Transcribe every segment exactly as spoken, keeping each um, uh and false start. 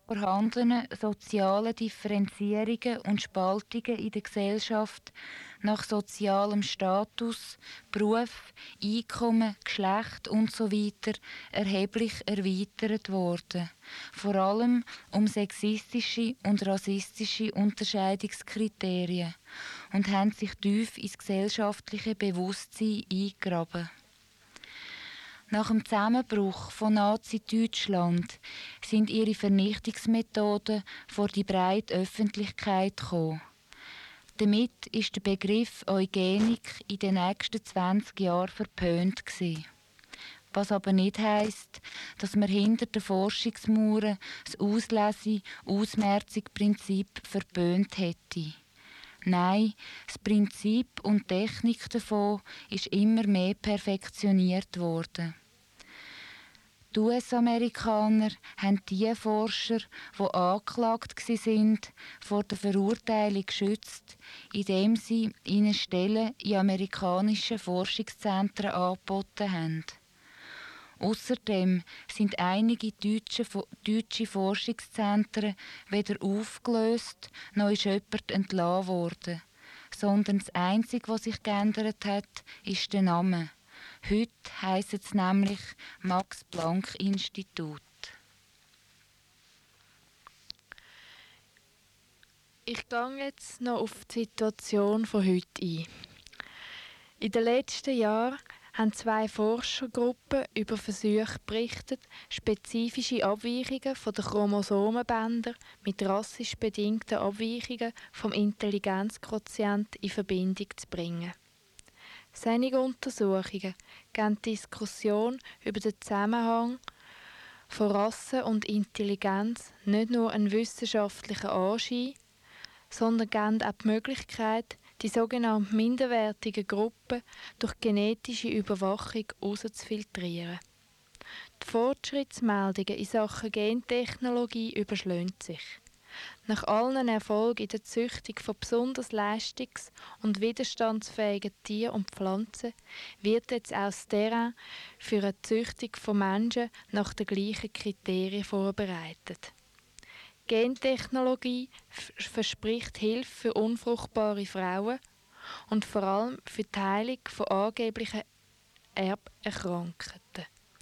vorhandenen sozialen Differenzierungen und Spaltungen in der Gesellschaft nach sozialem Status, Beruf, Einkommen, Geschlecht usw. erheblich erweitert worden. Vor allem um sexistische und rassistische Unterscheidungskriterien und haben sich tief ins gesellschaftliche Bewusstsein eingegraben. Nach dem Zusammenbruch von Nazi-Deutschland sind ihre Vernichtungsmethoden vor die breite Öffentlichkeit gekommen. Damit ist der Begriff Eugenik in den nächsten zwanzig Jahren verpönt gewesen. Was aber nicht heisst, dass man hinter den Forschungsmauern das Auslese-Ausmerzungsprinzip verpönt hätte. Nein, das Prinzip und die Technik davon ist immer mehr perfektioniert worden. Die U S-Amerikaner haben die Forscher, die angeklagt waren, vor der Verurteilung geschützt, indem sie ihnen Stellen in amerikanischen Forschungszentren angeboten haben. Außerdem sind einige deutsche, deutsche Forschungszentren weder aufgelöst, noch ist jemand entlassen worden. Sondern das Einzige, was sich geändert hat, ist der Name. Heute heisst es nämlich Max-Planck-Institut. Ich gehe jetzt noch auf die Situation von heute ein. In den letzten Jahren haben zwei Forschergruppen über Versuche berichtet, spezifische Abweichungen von den Chromosomenbändern mit rassisch bedingten Abweichungen vom Intelligenzquotient in Verbindung zu bringen. Solche Untersuchungen geben die Diskussion über den Zusammenhang von Rasse und Intelligenz nicht nur einen wissenschaftlichen Anschein, sondern geben auch die Möglichkeit, die sogenannten minderwertigen Gruppen durch genetische Überwachung herauszufiltrieren. Die Fortschrittsmeldungen in Sachen Gentechnologie überschlagen sich. Nach allen Erfolgen in der Züchtung von besonders leistungs- und widerstandsfähigen Tieren und Pflanzen wird jetzt auch das Terrain für eine Züchtung von Menschen nach den gleichen Kriterien vorbereitet. Gentechnologie verspricht Hilfe für unfruchtbare Frauen und vor allem für die Heilung von angeblichen Erberkrankheiten.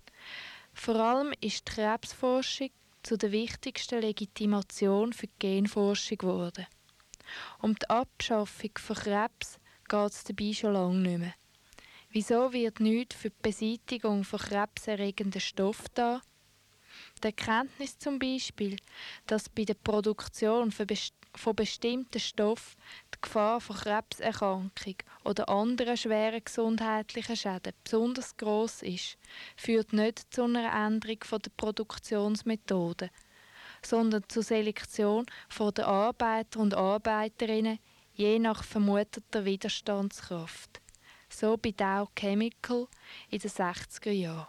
Vor allem ist die Krebsforschung zu der wichtigsten Legitimation für die Genforschung geworden. Um die Abschaffung von Krebs geht es dabei schon lange nicht mehr. Wieso wird nichts für die Beseitigung von krebserregenden Stoffen da? Die Erkenntnis zum Beispiel, dass bei der Produktion von bestimmten Stoffen die Gefahr von Krebserkrankung oder anderen schweren gesundheitlichen Schäden besonders gross ist, führt nicht zu einer Änderung der Produktionsmethoden, sondern zur Selektion von den Arbeiter und Arbeiterinnen je nach vermuteter Widerstandskraft. So bei Dow Chemical in den sechziger Jahren.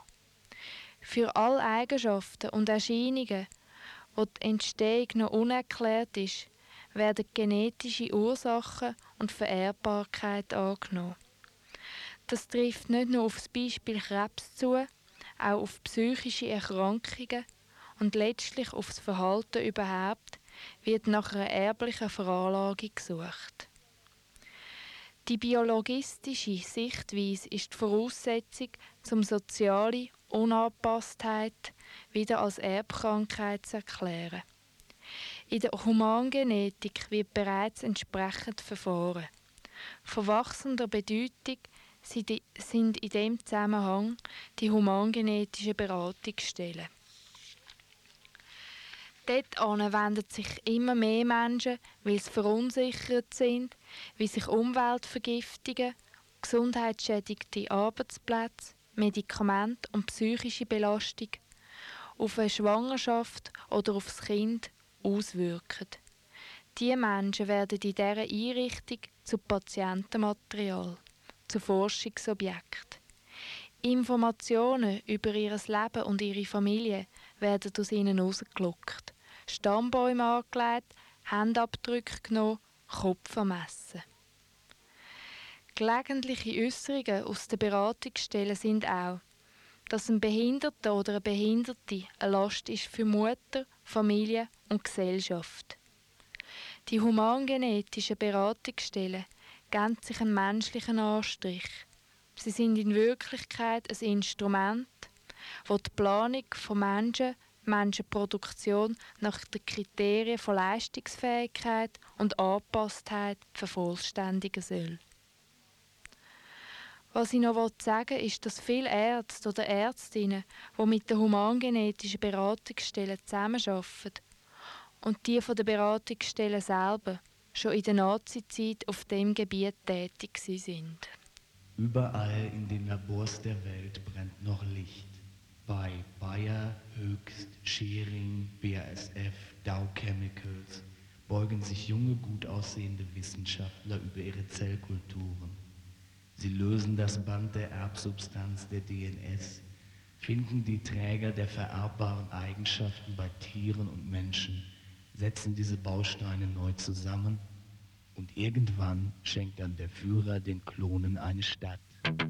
Für alle Eigenschaften und Erscheinungen, wo die Entstehung noch unerklärt ist, werden genetische Ursachen und Vererbbarkeit angenommen. Das trifft nicht nur auf das Beispiel Krebs zu, auch auf psychische Erkrankungen und letztlich auf das Verhalten überhaupt wird nach einer erblichen Veranlagung gesucht. Die biologistische Sichtweise ist die Voraussetzung, um soziale Unangepasstheit wieder als Erbkrankheit zu erklären. In der Humangenetik wird bereits entsprechend verfahren. Von wachsender Bedeutung sind in diesem Zusammenhang die humangenetischen Beratungsstellen. Dort wenden sich immer mehr Menschen, weil sie verunsichert sind, wie sich Umweltvergiftungen, gesundheitsschädigende Arbeitsplätze, Medikamente und psychische Belastung auf eine Schwangerschaft oder auf das Kind auswirken. Diese Menschen werden in dieser Einrichtung zu Patientenmaterial, zu Forschungsobjekten. Informationen über ihr Leben und ihre Familie werden aus ihnen herausgelockt. Stammbäume angelegt, Handabdrücke genommen, Kopf vermessen. Gelegentliche Äußerungen aus den Beratungsstellen sind auch: dass ein Behinderter oder eine Behinderte eine Last ist für Mutter, Familie und Gesellschaft. Die humangenetischen Beratungsstellen geben sich einen menschlichen Anstrich. Sie sind in Wirklichkeit ein Instrument, das die Planung von Menschen, Menschenproduktion nach den Kriterien von Leistungsfähigkeit und Anpasstheit vervollständigen soll. Was ich noch sagen will, ist, dass viele Ärzte oder Ärztinnen, die mit den humangenetischen Beratungsstellen zusammenarbeiten und die von den Beratungsstellen selber schon in der Nazizeit auf dem Gebiet tätig sind. Überall in den Labors der Welt brennt noch Licht. Bei Bayer, Höchst, Schering, B A S F, Dow Chemicals beugen sich junge, gut aussehende Wissenschaftler über ihre Zellkulturen. Sie lösen das Band der Erbsubstanz der D N S, finden die Träger der vererbbaren Eigenschaften bei Tieren und Menschen, setzen diese Bausteine neu zusammen und irgendwann schenkt dann der Führer den Klonen eine Stadt.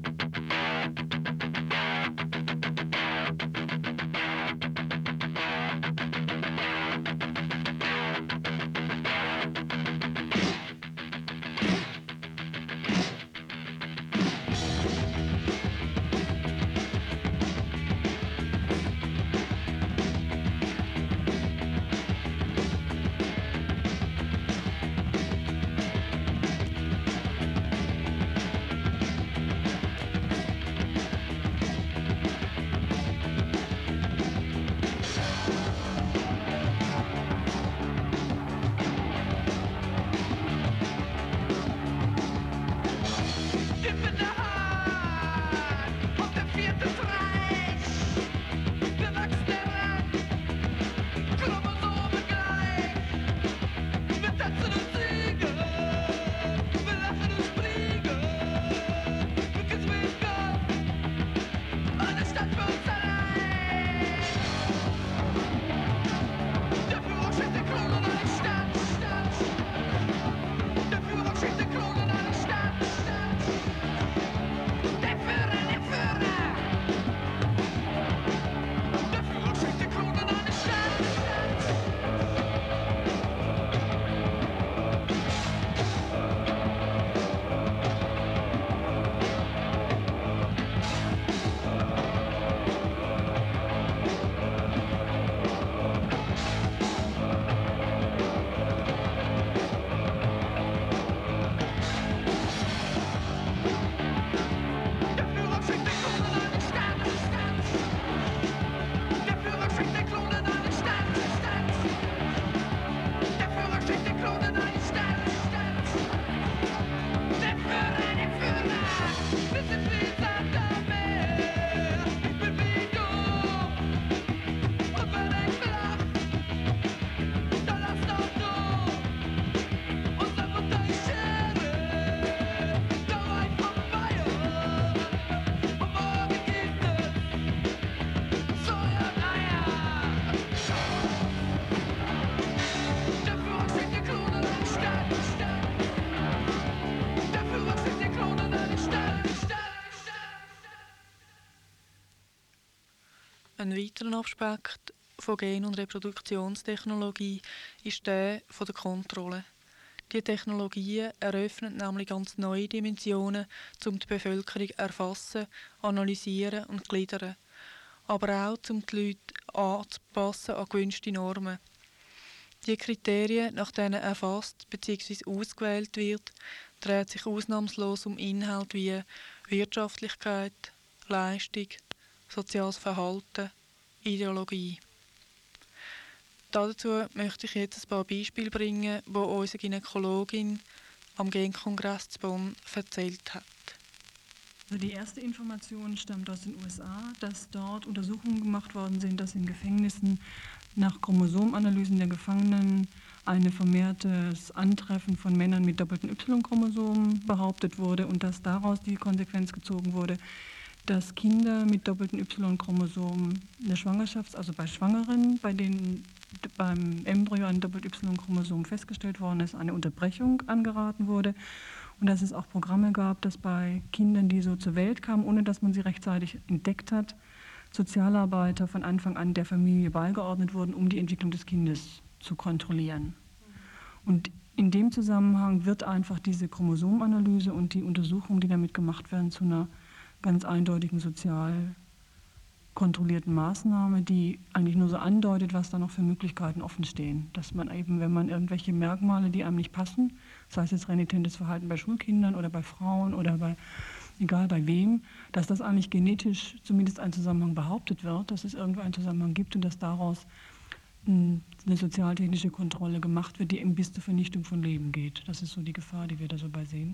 Ein weiterer Aspekt von Gen- und Reproduktionstechnologie ist der von der Kontrolle. Die Technologien eröffnen nämlich ganz neue Dimensionen, um die Bevölkerung erfassen, analysieren und zu gliedern, aber auch um die Leute anzupassen an gewünschte Normen. Die Kriterien, nach denen erfasst bzw. ausgewählt wird, dreht sich ausnahmslos um Inhalte wie Wirtschaftlichkeit, Leistung, soziales Verhalten, Ideologie. Dazu möchte ich jetzt ein paar Beispiele bringen, die unsere Gynäkologin am Genkongress zu Bonn erzählt hat. Also die erste Information stammt aus den U S A, dass dort Untersuchungen gemacht worden sind, dass in Gefängnissen nach Chromosomanalysen der Gefangenen ein vermehrtes Antreffen von Männern mit doppelten Y-Chromosomen behauptet wurde und dass daraus die Konsequenz gezogen wurde, dass Kinder mit doppelten Y-Chromosomen eine Schwangerschaft, also bei Schwangeren, bei denen beim Embryo ein Doppel-Y-Chromosom festgestellt worden ist, eine Unterbrechung angeraten wurde und dass es auch Programme gab, dass bei Kindern, die so zur Welt kamen, ohne dass man sie rechtzeitig entdeckt hat, Sozialarbeiter von Anfang an der Familie beigeordnet wurden, um die Entwicklung des Kindes zu kontrollieren. Und in dem Zusammenhang wird einfach diese Chromosomenanalyse und die Untersuchungen, die damit gemacht werden, zu einer ganz eindeutigen sozial kontrollierten Maßnahme, die eigentlich nur so andeutet, was da noch für Möglichkeiten offen stehen. Dass man eben, wenn man irgendwelche Merkmale, die einem nicht passen, sei es jetzt renitentes Verhalten bei Schulkindern oder bei Frauen oder bei, egal bei wem, dass das eigentlich genetisch zumindest ein Zusammenhang behauptet wird, dass es irgendwo einen Zusammenhang gibt und dass daraus eine sozialtechnische Kontrolle gemacht wird, die eben bis zur Vernichtung von Leben geht. Das ist so die Gefahr, die wir da so bei sehen.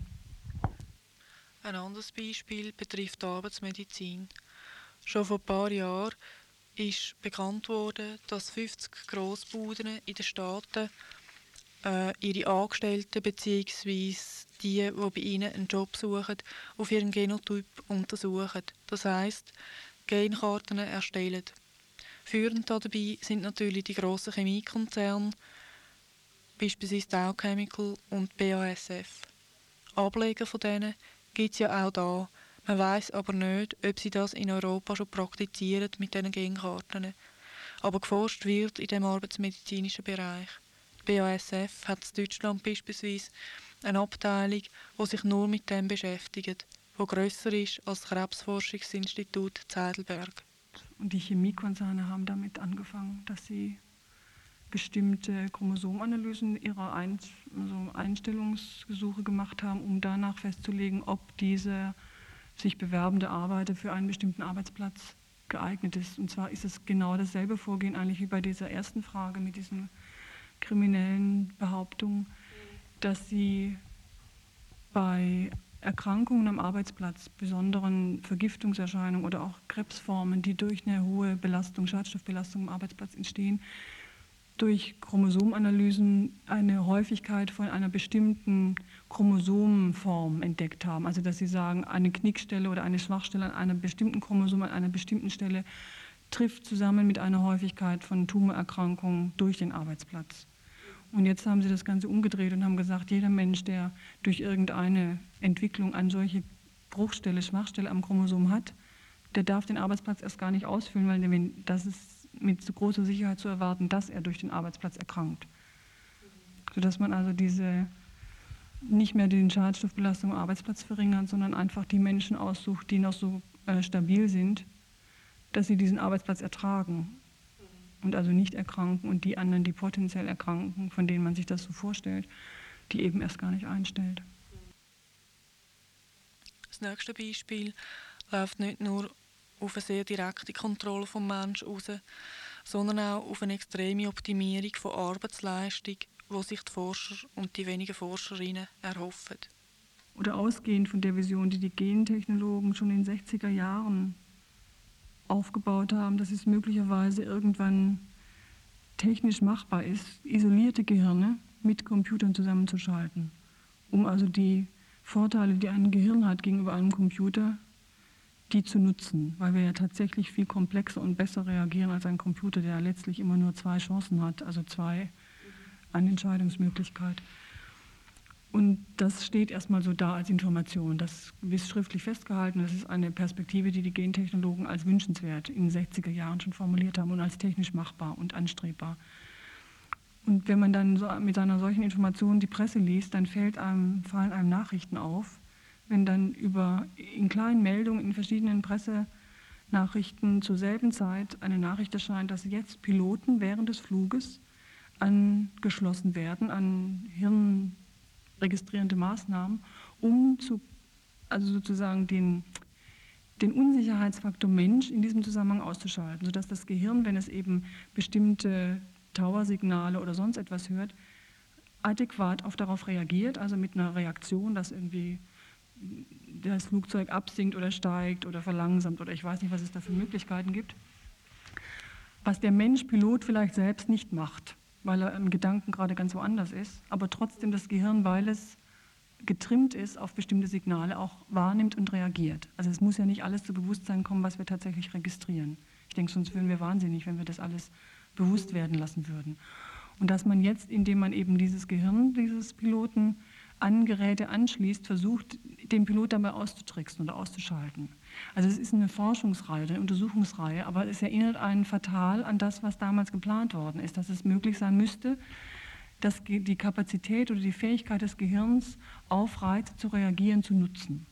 Ein anderes Beispiel betrifft die Arbeitsmedizin. Schon vor ein paar Jahren ist bekannt worden, dass fünfzig Grossbuden in den Staaten äh, ihre Angestellten bzw. die, die bei ihnen einen Job suchen, auf ihren Genotyp untersuchen. Das heisst, Genkarten erstellen. Führend dabei sind natürlich die grossen Chemiekonzerne, beispielsweise Dow Chemical und B A S F. Ableger von denen gibt es ja auch da. Man weiss aber nicht, ob sie das in Europa schon praktizieren mit diesen Genkarten. Aber geforscht wird in dem arbeitsmedizinischen Bereich. Die B A S F hat in Deutschland beispielsweise eine Abteilung, die sich nur mit dem beschäftigt, die grösser ist als das Krebsforschungsinstitut in Heidelberg. Und die Chemiekonzerne haben damit angefangen, dass sie bestimmte Chromosomenanalysen ihrer Ein- also Einstellungsgesuche gemacht haben, um danach festzulegen, ob diese sich bewerbende Arbeiter für einen bestimmten Arbeitsplatz geeignet ist. Und zwar ist es genau dasselbe Vorgehen eigentlich wie bei dieser ersten Frage mit diesen kriminellen Behauptungen, dass sie bei Erkrankungen am Arbeitsplatz, besonderen Vergiftungserscheinungen oder auch Krebsformen, die durch eine hohe Belastung, Schadstoffbelastung am Arbeitsplatz entstehen, durch Chromosomenanalysen eine Häufigkeit von einer bestimmten Chromosomenform entdeckt haben. Also dass sie sagen, eine Knickstelle oder eine Schwachstelle an einer bestimmten Chromosom an einer bestimmten Stelle trifft zusammen mit einer Häufigkeit von Tumorerkrankungen durch den Arbeitsplatz. Und jetzt haben sie das Ganze umgedreht und haben gesagt, jeder Mensch, der durch irgendeine Entwicklung eine solche Bruchstelle, Schwachstelle am Chromosom hat, der darf den Arbeitsplatz erst gar nicht ausfüllen, weil das ist mit so großer Sicherheit zu erwarten, dass er durch den Arbeitsplatz erkrankt. Sodass man also diese nicht mehr die Schadstoffbelastung am Arbeitsplatz verringert, sondern einfach die Menschen aussucht, die noch so äh, stabil sind, dass sie diesen Arbeitsplatz ertragen und also nicht erkranken und die anderen, die potenziell erkranken, von denen man sich das so vorstellt, die eben erst gar nicht einstellt. Das nächste Beispiel läuft nicht nur auf eine sehr direkte Kontrolle vom Menschen raus, sondern auch auf eine extreme Optimierung von Arbeitsleistung, die sich die Forscher und die wenigen Forscherinnen erhoffen. Oder ausgehend von der Vision, die die Gentechnologen schon in den sechziger Jahren aufgebaut haben, dass es möglicherweise irgendwann technisch machbar ist, isolierte Gehirne mit Computern zusammenzuschalten, um also die Vorteile, die ein Gehirn hat gegenüber einem Computer, die zu nutzen, weil wir ja tatsächlich viel komplexer und besser reagieren als ein Computer, der letztlich immer nur zwei Chancen hat, also zwei eine Entscheidungsmöglichkeit. Und das steht erstmal so da als Information. Das ist schriftlich festgehalten. Das ist eine Perspektive, die die Gentechnologen als wünschenswert in den sechziger Jahren schon formuliert haben und als technisch machbar und anstrebbar. Und wenn man dann so mit einer solchen Information die Presse liest, dann fällt einem, fallen einem Nachrichten auf, wenn dann über in kleinen Meldungen in verschiedenen Pressenachrichten zur selben Zeit eine Nachricht erscheint, dass jetzt Piloten während des Fluges angeschlossen werden an hirnregistrierende Maßnahmen, um zu, also sozusagen den, den Unsicherheitsfaktor Mensch in diesem Zusammenhang auszuschalten, sodass das Gehirn, wenn es eben bestimmte Tower-Signale oder sonst etwas hört, adäquat auf darauf reagiert, also mit einer Reaktion, dass irgendwie das Flugzeug absinkt oder steigt oder verlangsamt oder ich weiß nicht, was es da für Möglichkeiten gibt, was der Mensch Pilot vielleicht selbst nicht macht, weil er im Gedanken gerade ganz woanders ist, aber trotzdem das Gehirn, weil es getrimmt ist auf bestimmte Signale, auch wahrnimmt und reagiert. Also es muss ja nicht alles zu Bewusstsein kommen, was wir tatsächlich registrieren. Ich denke, sonst würden wir wahnsinnig, wenn wir das alles bewusst werden lassen würden. Und dass man jetzt, indem man eben dieses Gehirn dieses Piloten an Geräte anschließt, versucht, den Pilot dabei auszutricksen oder auszuschalten. Also es ist eine Forschungsreihe, eine Untersuchungsreihe, aber es erinnert einen fatal an das, was damals geplant worden ist, dass es möglich sein müsste, dass die Kapazität oder die Fähigkeit des Gehirns auf Reize zu reagieren, zu nutzen.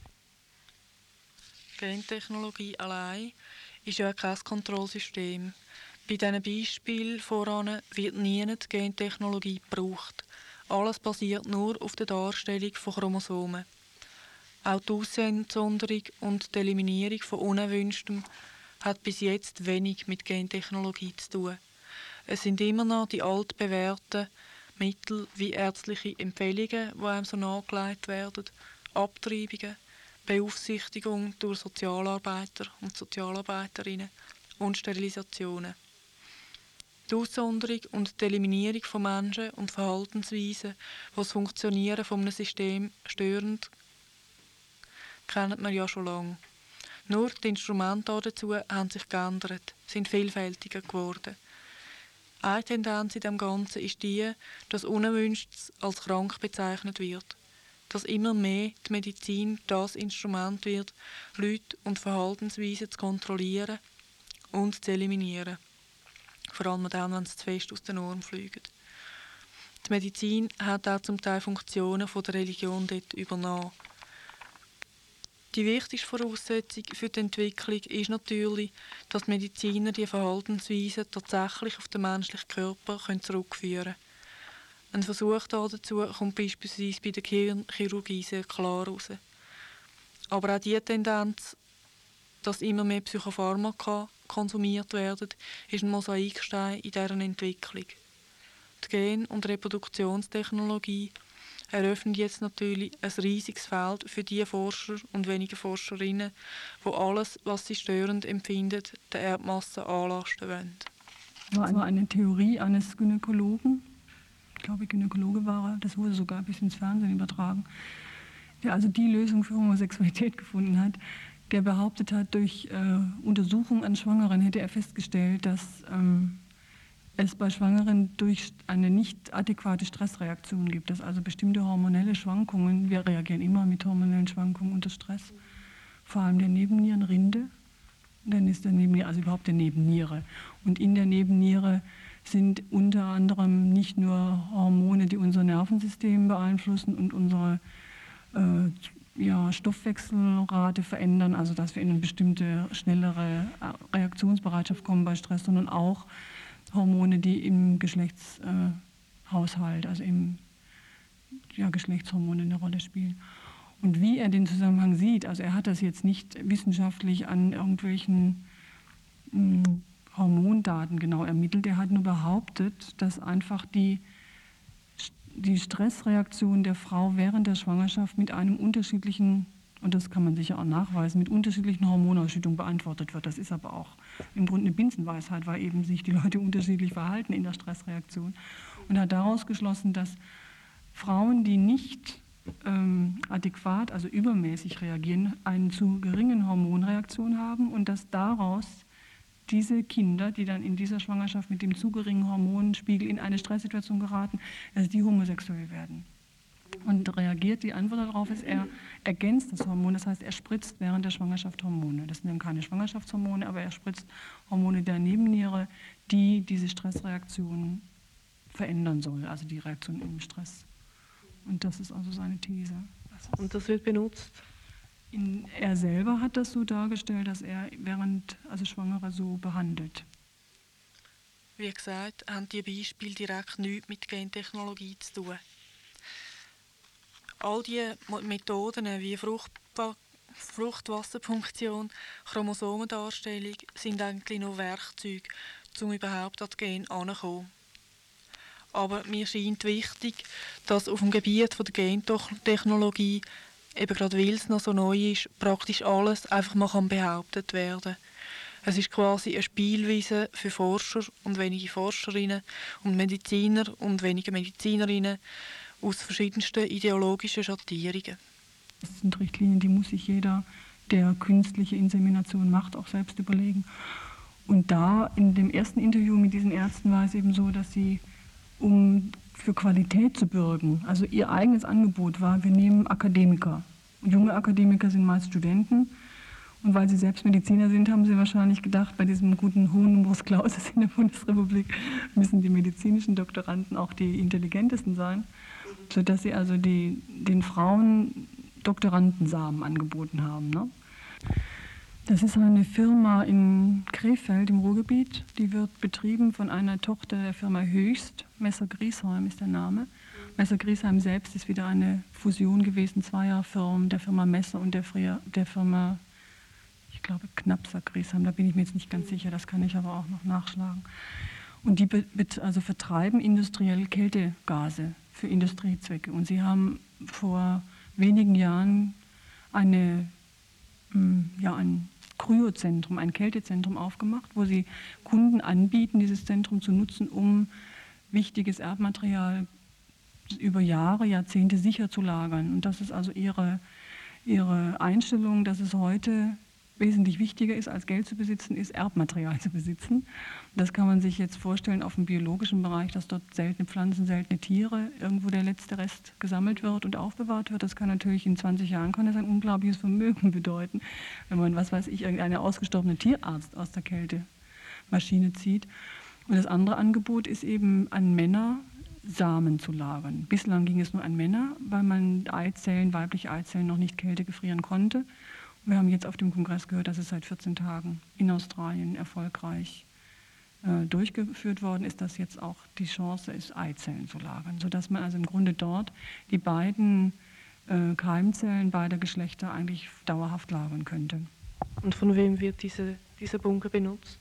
Gentechnologie allein ist ja kein Kontrollsystem. Bei diesen Beispielen voran wird nie die Gentechnologie gebraucht. Alles basiert nur auf der Darstellung von Chromosomen. Auch die Aussonderung und die Eliminierung von Unerwünschtem hat bis jetzt wenig mit Gentechnologie zu tun. Es sind immer noch die altbewährten Mittel wie ärztliche Empfehlungen, die einem so nahegelegt werden, Abtreibungen, Beaufsichtigung durch Sozialarbeiter und Sozialarbeiterinnen und Sterilisationen. Die Aussonderung und die Eliminierung von Menschen und Verhaltensweisen, die das Funktionieren von einem System störend, kennen wir ja schon lange. Nur die Instrumente dazu haben sich geändert, sind vielfältiger geworden. Eine Tendenz in dem Ganzen ist die, dass Unerwünschtes als krank bezeichnet wird. Dass immer mehr die Medizin das Instrument wird, Leute und Verhaltensweisen zu kontrollieren und zu eliminieren. Vor allem dann, wenn sie zu fest aus der Norm fliegen. Die Medizin hat auch zum Teil Funktionen von der Religion dort übernommen. Die wichtigste Voraussetzung für die Entwicklung ist natürlich, dass die Mediziner die Verhaltensweisen tatsächlich auf den menschlichen Körper zurückführen können. Ein Versuch dazu kommt beispielsweise bei der Gehirnchirurgie sehr klar heraus. Aber auch die Tendenz, dass immer mehr Psychopharmaka konsumiert werden, ist ein Mosaikstein in deren Entwicklung. Die Gen- und Reproduktionstechnologie eröffnet jetzt natürlich ein riesiges Feld für die Forscher und wenige Forscherinnen, die alles, was sie störend empfinden, der Erdmasse anlasten wollen. Das war eine Theorie eines Gynäkologen, ich glaube Gynäkologe war er, das wurde sogar bis ins Fernsehen übertragen, der also die Lösung für Homosexualität gefunden hat, der behauptet hat, durch äh, Untersuchungen an Schwangeren hätte er festgestellt, dass ähm, es bei Schwangeren durch eine nicht adäquate Stressreaktion gibt, dass also bestimmte hormonelle Schwankungen, wir reagieren immer mit hormonellen Schwankungen unter Stress, vor allem der Nebennierenrinde, dann ist der Nebenniere, also überhaupt der Nebenniere. Und in der Nebenniere sind unter anderem nicht nur Hormone, die unser Nervensystem beeinflussen und unsere äh, ja, Stoffwechselrate verändern, also dass wir in eine bestimmte schnellere Reaktionsbereitschaft kommen bei Stress, sondern auch Hormone, die im Geschlechtshaushalt, äh, also im ja, Geschlechtshormone eine Rolle spielen. Und wie er den Zusammenhang sieht, also er hat das jetzt nicht wissenschaftlich an irgendwelchen mh, Hormondaten genau ermittelt, er hat nur behauptet, dass einfach die, die Stressreaktion der Frau während der Schwangerschaft mit einem unterschiedlichen, und das kann man sicher auch nachweisen, mit unterschiedlichen Hormonausschüttungen beantwortet wird. Das ist aber auch im Grunde eine Binsenweisheit, weil eben sich die Leute unterschiedlich verhalten in der Stressreaktion. Und hat daraus geschlossen, dass Frauen, die nicht ähm, adäquat, also übermäßig reagieren, eine zu geringe Hormonreaktion haben und dass daraus diese Kinder, die dann in dieser Schwangerschaft mit dem zu geringen Hormonspiegel in eine Stresssituation geraten, dass die homosexuell werden. Und reagiert, die Antwort darauf ist, er ergänzt das Hormon, das heißt, er spritzt während der Schwangerschaft Hormone. Das sind dann keine Schwangerschaftshormone, aber er spritzt Hormone der Nebenniere, die diese Stressreaktion verändern soll, also die Reaktion im Stress. Und das ist also seine These. Und das wird benutzt? In, er selber hat das so dargestellt, dass er während also Schwangere so behandelt. Wie gesagt, haben die Beispiele direkt nichts mit Gentechnologie zu tun. All diese Methoden wie Fruchtba- Fruchtwasserfunktion, Chromosomendarstellung sind eigentlich nur Werkzeuge, um überhaupt an die Gene heranzukommen. Aber mir scheint wichtig, dass auf dem Gebiet von der Gentechnologie, eben gerade weil es noch so neu ist, praktisch alles einfach mal behauptet werden. Es ist quasi eine Spielweise für Forscher und wenige Forscherinnen und Mediziner und wenige Medizinerinnen aus verschiedensten ideologischen Schattierungen. Das sind Richtlinien, die muss sich jeder, der künstliche Insemination macht, auch selbst überlegen. Und da in dem ersten Interview mit diesen Ärzten war es eben so, dass sie, um für Qualität zu bürgen, also ihr eigenes Angebot war, wir nehmen Akademiker. Junge Akademiker sind meist Studenten Und weil Sie selbst Mediziner sind, haben Sie wahrscheinlich gedacht, bei diesem guten hohen Numerus Clausus in der Bundesrepublik müssen die medizinischen Doktoranden auch die intelligentesten sein, sodass Sie also die, den Frauen Doktorandensamen angeboten haben. Ne? Das ist eine Firma in Krefeld im Ruhrgebiet, die wird betrieben von einer Tochter der Firma Höchst, Messer Griesheim ist der Name. Messer Griesheim selbst ist wieder eine Fusion gewesen zweier Firmen, der Firma Messer und der, der Firma, ich glaube, Knapser Griesheim, da bin ich mir jetzt nicht ganz sicher, das kann ich aber auch noch nachschlagen. Und die be also vertreiben industriell Kältegase für Industriezwecke. Und sie haben vor wenigen Jahren eine, ja, ein Kryozentrum, ein Kältezentrum aufgemacht, wo sie Kunden anbieten, dieses Zentrum zu nutzen, um wichtiges Erbmaterial über Jahre, Jahrzehnte sicher zu lagern. Und das ist also ihre, ihre Einstellung, dass es heute wesentlich wichtiger ist, als Geld zu besitzen, ist Erbmaterial zu besitzen. Und das kann man sich jetzt vorstellen auf dem biologischen Bereich, dass dort seltene Pflanzen, seltene Tiere, irgendwo der letzte Rest gesammelt wird und aufbewahrt wird. Das kann natürlich in zwanzig Jahren kann das ein unglaubliches Vermögen bedeuten, wenn man, was weiß ich, irgendeine ausgestorbene Tierarzt aus der Kältemaschine zieht. Und das andere Angebot ist eben an Männer, Samen zu lagern. Bislang ging es nur an Männer, weil man Eizellen, weibliche Eizellen noch nicht kältegefrieren konnte. Wir haben jetzt auf dem Kongress gehört, dass es seit vierzehn Tagen in Australien erfolgreich äh, durchgeführt worden ist, dass jetzt auch die Chance ist, Eizellen zu lagern, sodass man also im Grunde dort die beiden äh, Keimzellen beider Geschlechter eigentlich dauerhaft lagern könnte. Und von wem wird diese, dieser Bunker benutzt?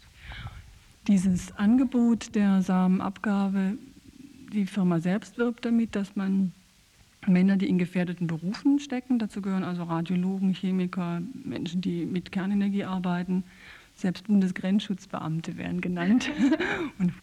Dieses Angebot der Samenabgabe, die Firma selbst wirbt damit, dass man Männer, die in gefährdeten Berufen stecken, dazu gehören also Radiologen, Chemiker, Menschen, die mit Kernenergie arbeiten, selbst Bundesgrenzschutzbeamte werden genannt. Und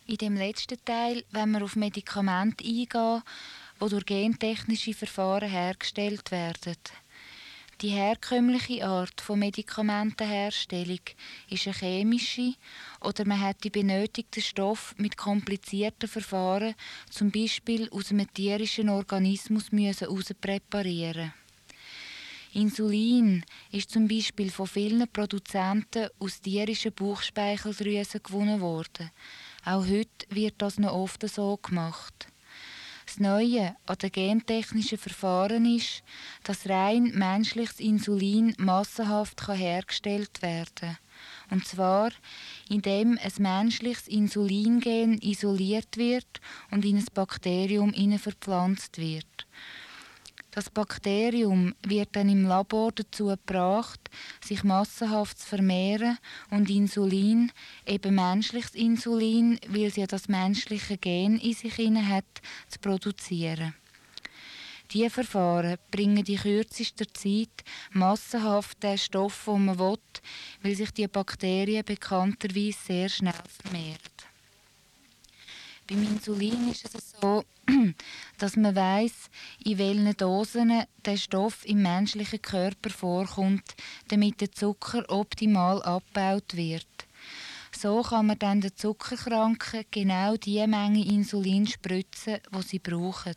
In dem letzten Teil, wenn wir auf Medikamente eingehen, die durch gentechnische Verfahren hergestellt werden. Die herkömmliche Art von Medikamentenherstellung ist eine chemische oder man hat die benötigten Stoffe mit komplizierten Verfahren, zum Beispiel aus einem tierischen Organismus, herauspräparieren. Insulin ist zum Beispiel von vielen Produzenten aus tierischen Bauchspeicheldrüsen gewonnen worden. Auch heute wird das noch oft so gemacht. Das Neue an den gentechnischen Verfahren ist, dass rein menschliches Insulin massenhaft hergestellt werden kann. Und zwar, indem ein menschliches Insulingen isoliert wird und in ein Bakterium verpflanzt wird. Das Bakterium wird dann im Labor dazu gebracht, sich massenhaft zu vermehren und Insulin, eben menschliches Insulin, weil es ja das menschliche Gen in sich hat, zu produzieren. Diese Verfahren bringen in kürzester Zeit massenhaft den Stoff, den man will, weil sich die Bakterien bekannterweise sehr schnell vermehren. Beim Insulin ist es so, dass man weiss, in welchen Dosen der Stoff im menschlichen Körper vorkommt, damit der Zucker optimal abgebaut wird. So kann man dann den Zuckerkranken genau die Menge Insulin spritzen, die sie brauchen.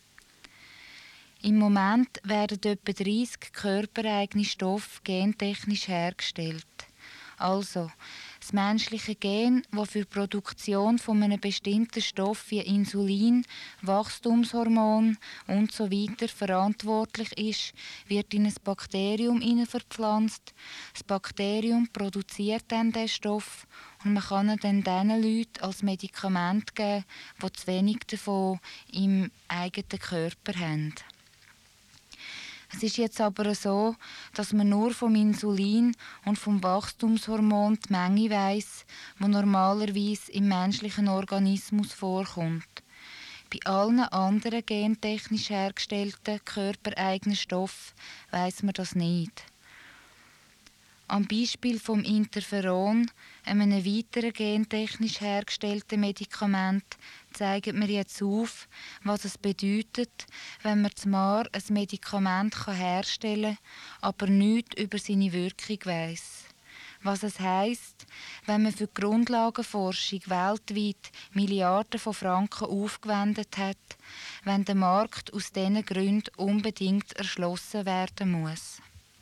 Im Moment werden etwa dreissig körpereigene Stoffe gentechnisch hergestellt. Also, das menschliche Gen, das für die Produktion von einem bestimmten Stoff wie Insulin, Wachstumshormon usw. verantwortlich ist, wird in ein Bakterium verpflanzt. Das Bakterium produziert dann diesen Stoff und man kann ihn dann diesen Leuten als Medikament geben, die zu wenig davon im eigenen Körper haben. Es ist jetzt aber so, dass man nur vom Insulin und vom Wachstumshormon die Menge weiss, die normalerweise im menschlichen Organismus vorkommt. Bei allen anderen gentechnisch hergestellten körpereigenen Stoffen weiss man das nicht. Am Beispiel vom Interferon, einem weiteren gentechnisch hergestellten Medikament, zeigen wir jetzt auf, was es bedeutet, wenn man zwar ein Medikament herstellen kann, aber nichts über seine Wirkung weiss. Was es heisst, wenn man für die Grundlagenforschung weltweit Milliarden von Franken aufgewendet hat, wenn der Markt aus diesen Gründen unbedingt erschlossen werden muss.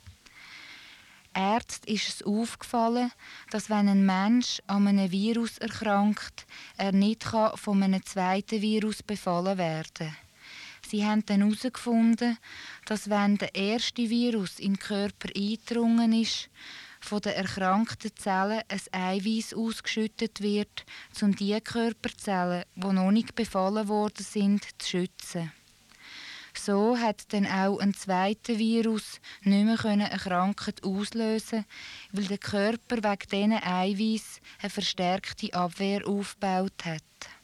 Ärzten ist es aufgefallen, dass wenn ein Mensch an einem Virus erkrankt, er nicht von einem zweiten Virus befallen werden kann. Sie haben dann herausgefunden, dass wenn der erste Virus in den Körper eingedrungen ist, von den erkrankten Zellen ein Eiweiß ausgeschüttet wird, um die Körperzellen, die noch nicht befallen worden sind, zu schützen. So hat dann auch ein zweiter Virus nicht mehr eine Krankheit auslösen, weil der Körper wegen diesen Eiweiß eine verstärkte Abwehr aufgebaut hat.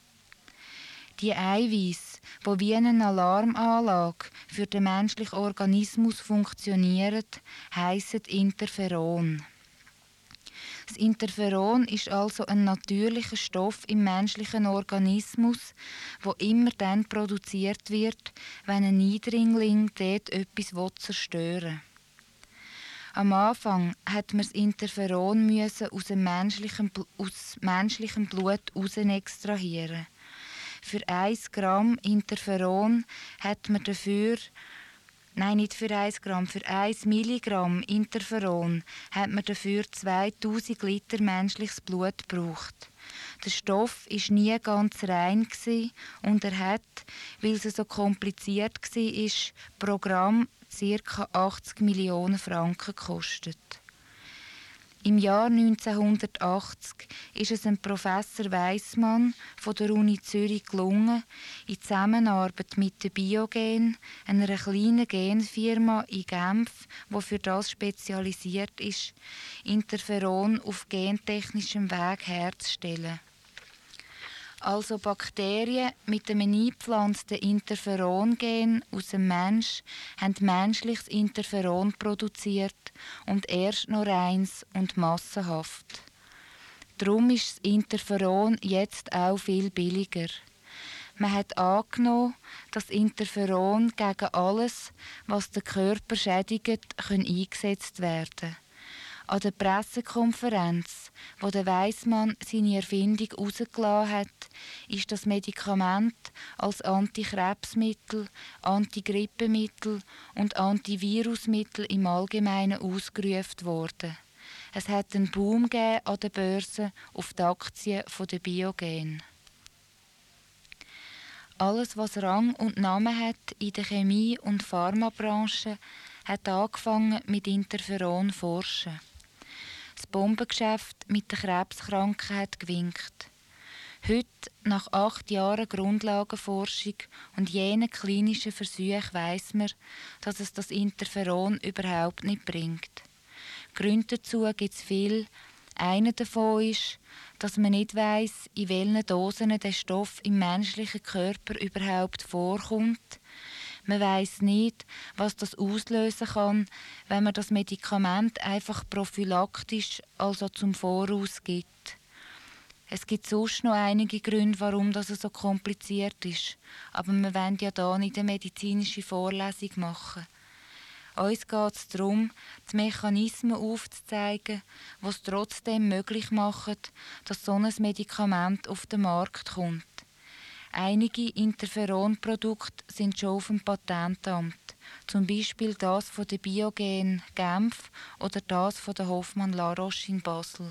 Die Eiweiß, die wie eine Alarmanlage für den menschlichen Organismus funktionieren, heissen Interferon. Das Interferon ist also ein natürlicher Stoff im menschlichen Organismus, der immer dann produziert wird, wenn ein Eindringling dort etwas zerstören will. Am Anfang hat man das Interferon müssen aus, dem menschlichen, aus menschlichem Blut heraus extrahieren. Für ein Gramm Interferon hat man dafür Nein, nicht für ein Gramm. Für ein Milligramm Interferon hat man dafür zweitausend Liter menschliches Blut gebraucht. Der Stoff war nie ganz rein und er hat, weil es so kompliziert war, pro Gramm ca. achtzig Millionen Franken gekostet. Im Jahr neunzehnhundertachtzig ist es dem Professor Weissmann von der Uni Zürich gelungen, in Zusammenarbeit mit der Biogen, einer kleinen Genfirma in Genf, die für das spezialisiert ist, Interferon auf gentechnischem Weg herzustellen. Also Bakterien mit einem eingepflanzten Interferon-Gen aus dem Mensch haben menschliches Interferon produziert und erst noch reins und massenhaft. Darum ist das Interferon jetzt auch viel billiger. Man hat angenommen, dass Interferon gegen alles, was den Körper schädigt, eingesetzt werden kann. An der Pressekonferenz, wo der Weissmann seine Erfindung herausgelassen hat, ist das Medikament als Antikrebsmittel, Antigrippemittel und Antivirusmittel im Allgemeinen ausgerufen worden. Es hat einen Boom gegeben an der Börse auf die Aktien der Biogen. Alles, was Rang und Namen hat in der Chemie- und Pharmabranche, hat angefangen mit Interferon zu forschen. Das Bombengeschäft mit den Krebskranken hat gewinkt. Heute, nach acht Jahren Grundlagenforschung und jenen klinischen Versuchen, weiss man, dass es das Interferon überhaupt nicht bringt. Gründe dazu gibt es viel. Einer davon ist, dass man nicht weiss, in welchen Dosen der Stoff im menschlichen Körper überhaupt vorkommt. Man weiss nicht, was das auslösen kann, wenn man das Medikament einfach prophylaktisch, also zum Voraus gibt. Es gibt sonst noch einige Gründe, warum das so kompliziert ist. Aber wir wollen ja hier nicht eine medizinische Vorlesung machen. Uns geht es darum, die Mechanismen aufzuzeigen, die es trotzdem möglich machen, dass so ein Medikament auf den Markt kommt. Einige Interferonprodukte sind schon auf dem Patentamt, zum Beispiel das von der Biogen Genf oder das von der Hoffmann La Roche in Basel.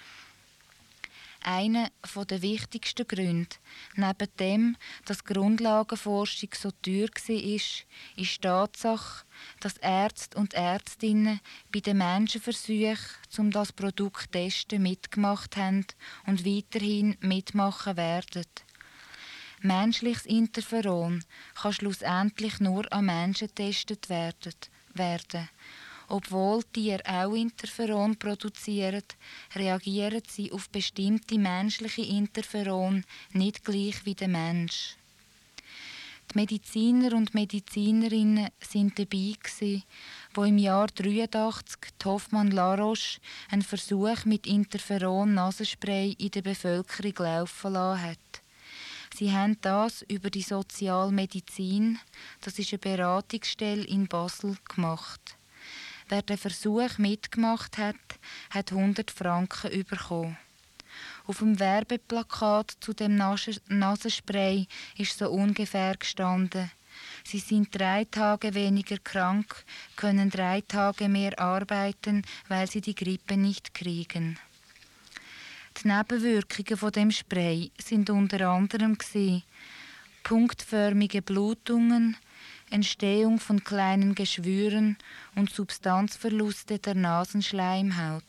Einer der wichtigsten Gründe, neben dem, dass die Grundlagenforschung so teuer war, ist die Tatsache, dass Ärzte und Ärztinnen bei den Menschenversuchen, um das Produkt zu testen, mitgemacht haben und weiterhin mitmachen werden. Menschliches Interferon kann schlussendlich nur an Menschen getestet werden. Obwohl Tiere auch Interferon produzieren, reagieren sie auf bestimmte menschliche Interferon nicht gleich wie der Mensch. Die Mediziner und Medizinerinnen sind dabei gewesen, wo im Jahr neunzehnhundertdreiundachtzig die Hoffmann La Roche einen Versuch mit Interferon-Nasenspray in der Bevölkerung laufen lassen hat. Sie haben das über die Sozialmedizin, das ist eine Beratungsstelle in Basel, gemacht. Wer den Versuch mitgemacht hat, hat hundert Franken bekommen. Auf dem Werbeplakat zu dem Nasenspray ist so ungefähr gestanden: Sie sind drei Tage weniger krank, können drei Tage mehr arbeiten, weil sie die Grippe nicht kriegen. Die Nebenwirkungen von dem Spray sind unter anderem gewesen: punktförmige Blutungen, Entstehung von kleinen Geschwüren und Substanzverluste der Nasenschleimhaut.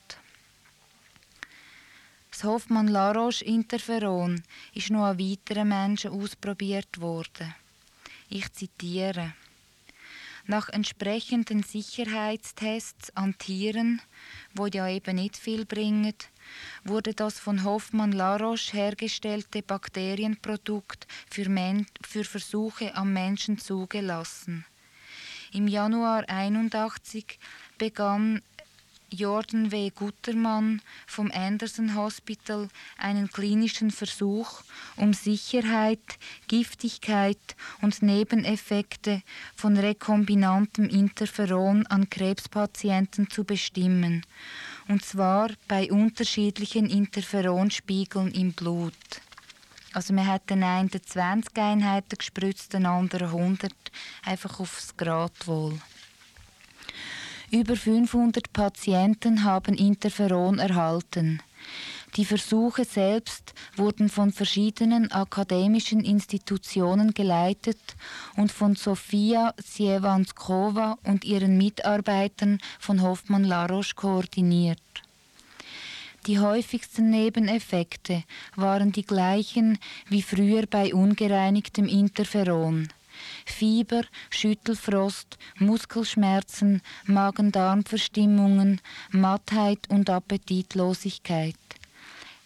Das Hoffmann La Roche Interferon ist noch an weiteren Menschen ausprobiert worden. Ich zitiere: Nach entsprechenden Sicherheitstests an Tieren, wo ja eben nicht viel bringen, wurde das von Hoffmann La Roche hergestellte Bakterienprodukt für, Men- für Versuche am Menschen zugelassen. Im Januar einundachtzig begann Jordan W. Guttermann vom Anderson Hospital einen klinischen Versuch, um Sicherheit, Giftigkeit und Nebeneffekte von rekombinantem Interferon an Krebspatienten zu bestimmen, und zwar bei unterschiedlichen Interferonspiegeln im Blut. Also man hat den einen zwanzig Einheiten gespritzt, den anderen hundert, einfach aufs Gradwohl. Über fünfhundert Patienten haben Interferon erhalten. Die Versuche selbst wurden von verschiedenen akademischen Institutionen geleitet und von Sofia Siewanskova und ihren Mitarbeitern von Hoffmann La Roche koordiniert. Die häufigsten Nebeneffekte waren die gleichen wie früher bei ungereinigtem Interferon: Fieber, Schüttelfrost, Muskelschmerzen, Magen-Darm-Verstimmungen, Mattheit und Appetitlosigkeit.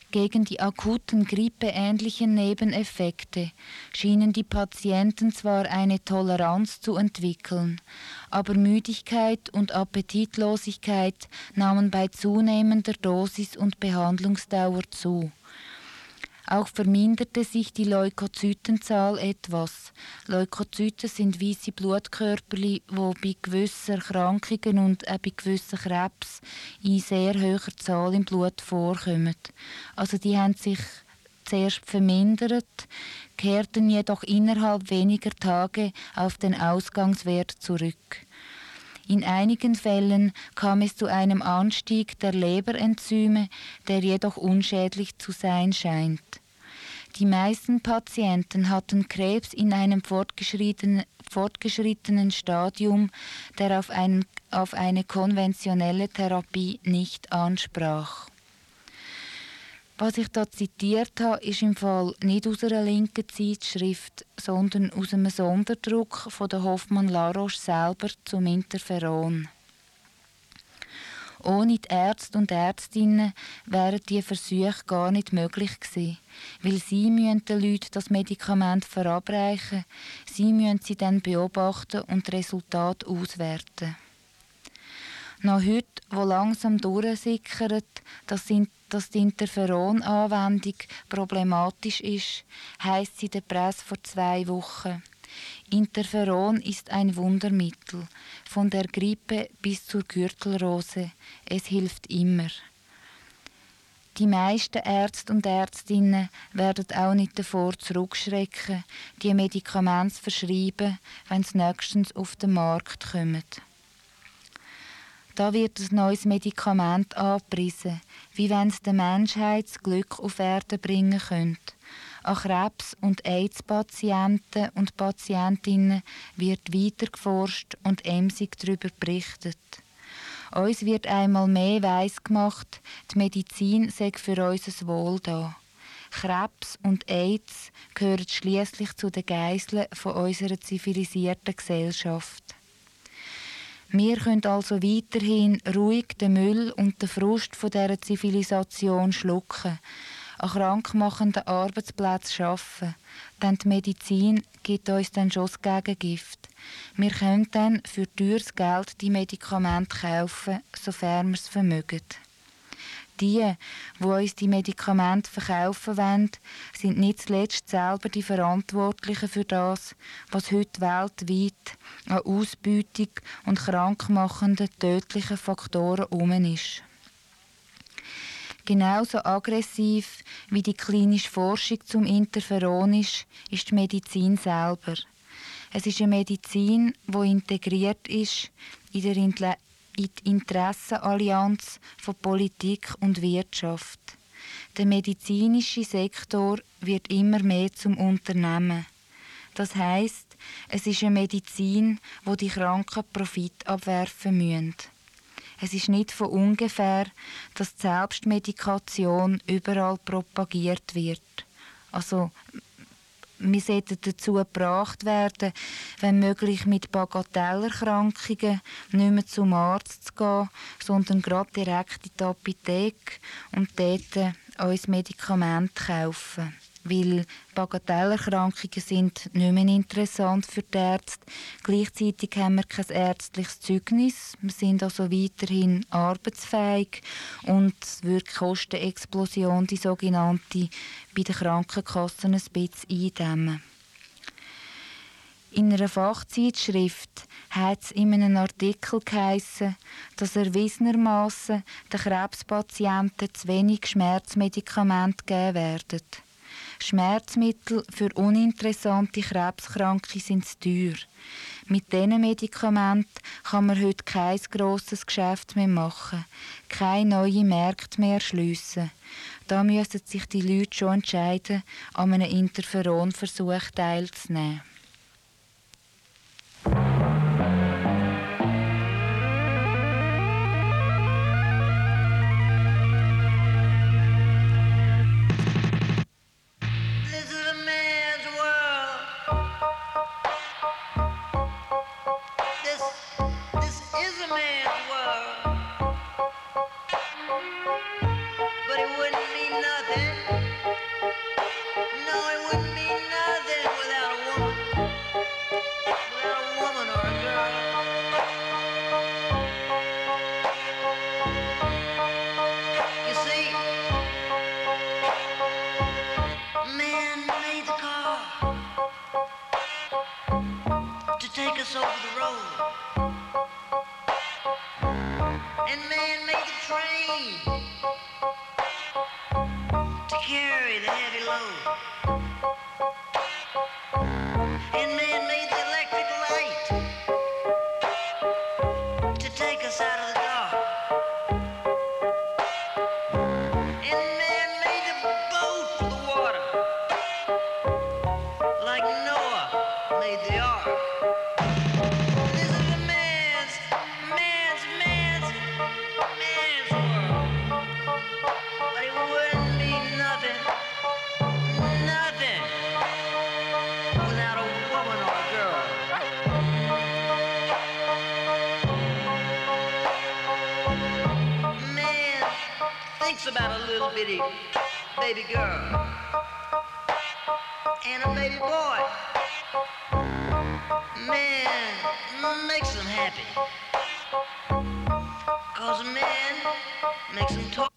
Gegen die akuten grippeähnlichen Nebeneffekte schienen die Patienten zwar eine Toleranz zu entwickeln, aber Müdigkeit und Appetitlosigkeit nahmen bei zunehmender Dosis und Behandlungsdauer zu. Auch verminderte sich die Leukozytenzahl etwas. Leukozyten sind weiße Blutkörperchen, die bei gewissen Erkrankungen und auch bei gewissen Krebs in sehr hoher Zahl im Blut vorkommen. Also die haben sich zuerst vermindert, kehrten jedoch innerhalb weniger Tage auf den Ausgangswert zurück. In einigen Fällen kam es zu einem Anstieg der Leberenzyme, der jedoch unschädlich zu sein scheint. Die meisten Patienten hatten Krebs in einem fortgeschrittenen, fortgeschrittenen Stadium, der auf, einen, auf eine konventionelle Therapie nicht ansprach. Was ich da zitiert habe, ist im Fall nicht aus einer linken Zeitschrift, sondern aus einem Sonderdruck von der Hoffmann-La Roche selber zum Interferon. Ohne die Ärzte und Ärztinnen wären die Versuche gar nicht möglich gewesen, weil sie müssen den Leuten das Medikament verabreichen, sie müssen sie dann beobachten und die Resultate auswerten. Noch heute, wo langsam durchsickert, dass die Interferon-Anwendung problematisch ist, heisst es in der Presse vor zwei Wochen: Interferon ist ein Wundermittel, von der Grippe bis zur Gürtelrose. Es hilft immer. Die meisten Ärzte und Ärztinnen werden auch nicht davor zurückschrecken, die Medikamente zu verschreiben, wenn sie nächstens auf den Markt kommen. Da wird ein neues Medikament angepriesen, wie wenn es der Menschheit das Glück auf Erden bringen könnte. An Krebs- und AIDS-Patienten und Patientinnen wird weiter geforscht und emsig darüber berichtet. Uns wird einmal mehr weiss gemacht, die Medizin sei für unser Wohl da. Krebs und AIDS gehören schliesslich zu den Geiseln von unserer zivilisierten Gesellschaft. Wir können also weiterhin ruhig den Müll und den Frust von dieser Zivilisation schlucken, an krankmachenden Arbeitsplätzen arbeiten, denn die Medizin gibt uns dann schon das Gegengift. Wir können dann für teures Geld die Medikamente kaufen, sofern wir es vermögen. Die, die uns die Medikamente verkaufen wollen, sind nicht zuletzt selber die Verantwortlichen für das, was heute weltweit an Ausbeutung und krankmachenden, tödlichen Faktoren herum ist. Genauso aggressiv wie die klinische Forschung zum Interferon ist, ist die Medizin selber. Es ist eine Medizin, die integriert ist in der Intle- in die Interessenallianz von Politik und Wirtschaft. Der medizinische Sektor wird immer mehr zum Unternehmen. Das heisst, es ist eine Medizin, wo die Kranken Profit abwerfen müssen. Es ist nicht von ungefähr, dass die Selbstmedikation überall propagiert wird. Also, wir sollten dazu gebracht werden, wenn möglich mit Bagatellerkrankungen nicht mehr zum Arzt zu gehen, sondern gerade direkt in die Apotheke und dort uns Medikamente kaufen. Weil Bagatellerkrankungen sind nicht mehr interessant für die Ärzte. Gleichzeitig haben wir kein ärztliches Zeugnis. Wir sind also weiterhin arbeitsfähig und es wird die Kostenexplosion, die sogenannte, bei den Krankenkassen ein bisschen eindämmen. In einer Fachzeitschrift hat es in einem Artikel geheissen, dass erwiesenermassen den Krebspatienten zu wenig Schmerzmedikamente gegeben werden. Schmerzmittel für uninteressante Krebskranke sind zu teuer. Mit diesen Medikamenten kann man heute kein grosses Geschäft mehr machen, keine neuen Märkte mehr erschliessen. Da müssen sich die Leute schon entscheiden, an einem Interferonversuch teilzunehmen. But it wouldn't mean nothing us over the road. And man made the train to carry the heavy load. And man made the electric light to take us out of the dark. And man made the boat for the water, like Noah made the ark. This is a man's, man's, man's, man's world. But it wouldn't be nothing, nothing without a woman or a girl. Man thinks about a little bitty baby girl and a baby boy. Man makes them happy, 'cause man makes them talk.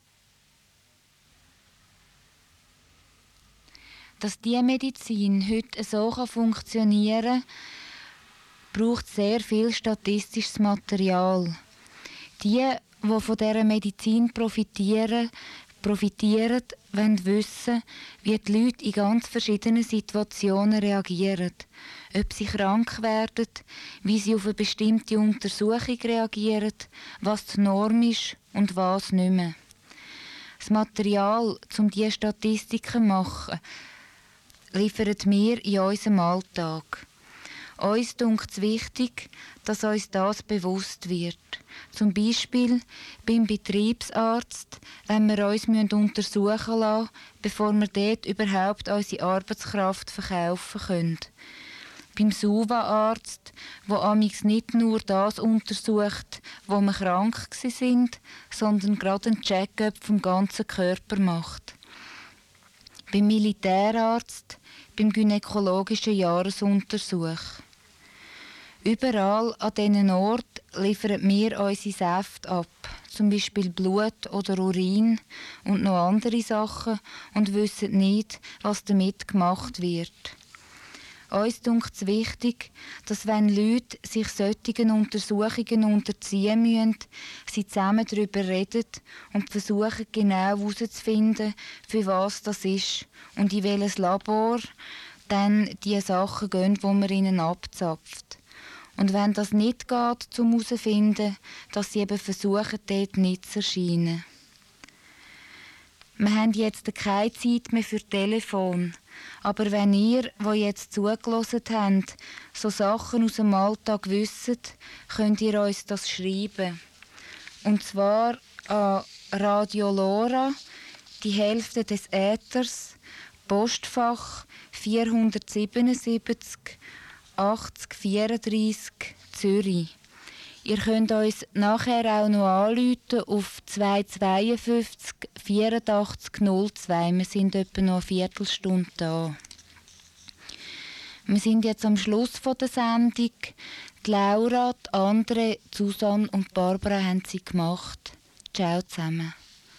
Dass diese Medizin heute so funktionieren kann, braucht sehr viel statistisches Material. Die, die von dieser Medizin profitieren, profitieren, wollen wissen, wie die Leute in ganz verschiedenen Situationen reagieren. Ob sie krank werden, wie sie auf eine bestimmte Untersuchung reagieren, was die Norm ist und was nicht mehr. Das Material, um diese Statistiken zu machen, liefern wir in unserem Alltag. Uns dunkt es wichtig, dass uns das bewusst wird. Zum Beispiel beim Betriebsarzt, wenn wir uns untersuchen lassen, bevor wir dort überhaupt unsere Arbeitskraft verkaufen können. Beim SUVA-Arzt, der amigs nicht nur das untersucht, wo wir krank sind, sondern gerade einen Check-up vom ganzen Körper macht. Beim Militärarzt, beim gynäkologischen Jahresuntersuch. Überall an diesen Orten liefern wir unsere Säfte ab, zum Beispiel Blut oder Urin und noch andere Sachen, und wissen nicht, was damit gemacht wird. Uns dunkt es wichtig, dass wenn Leute sich solchen Untersuchungen unterziehen müssen, sie zusammen darüber reden und versuchen genau herauszufinden, für was das ist und in welches Labor dann die Sachen gehen, die man ihnen abzapft. Und wenn das nicht geht, zum herauszufinden, dass sie eben versuchen, dort nicht zu erscheinen. Wir haben jetzt keine Zeit mehr für Telefon. Aber wenn ihr, die jetzt zugelassen habt, so Sachen aus dem Alltag wisst, könnt ihr uns das schreiben. Und zwar an Radio Lora, die Hälfte des Äthers, Postfach vierhundertsiebenundsiebzig achtzig vierunddreißig Zürich. Ihr könnt uns nachher auch noch anrufen auf zwei zwei zwei vierundachtzig null zwei. Wir sind etwa noch eine Viertelstunde da. Wir sind jetzt am Schluss der Sendung. Die Laura, die Andre, Susanne und Barbara haben sie gemacht. Ciao zusammen.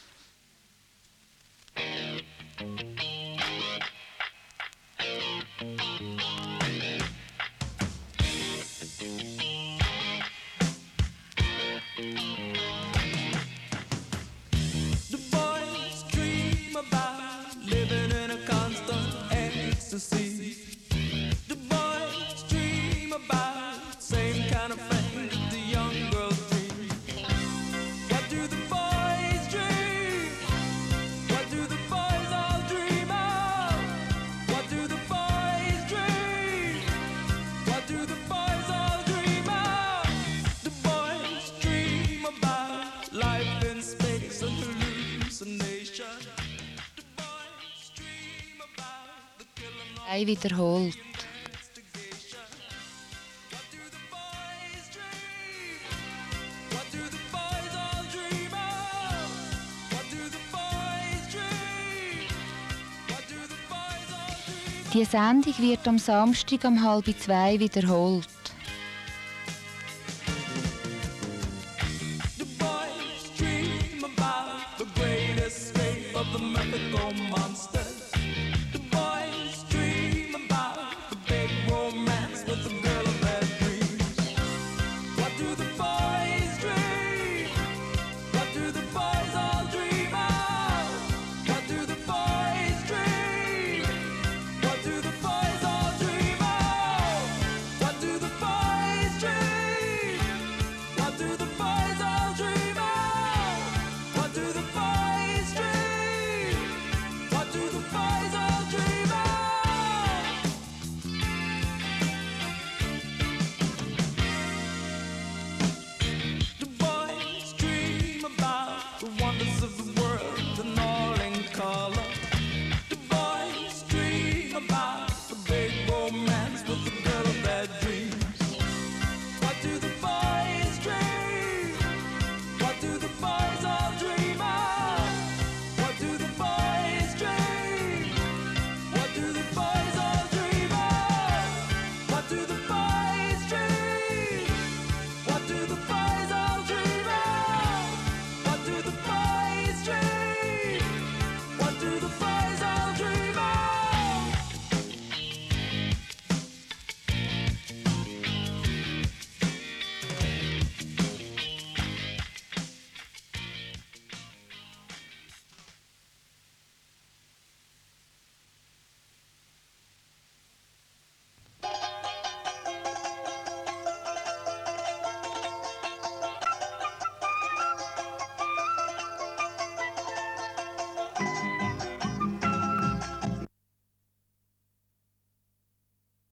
ecstasy. The boys dream about same kind of thing the young girls dream. What do the boys dream? What do the boys all dream of? What do the boys dream? What do the boys all dream of? The boys dream about life in space and hallucination. Wiederholt. Die Sendung wird am Samstag um halb zwei wiederholt.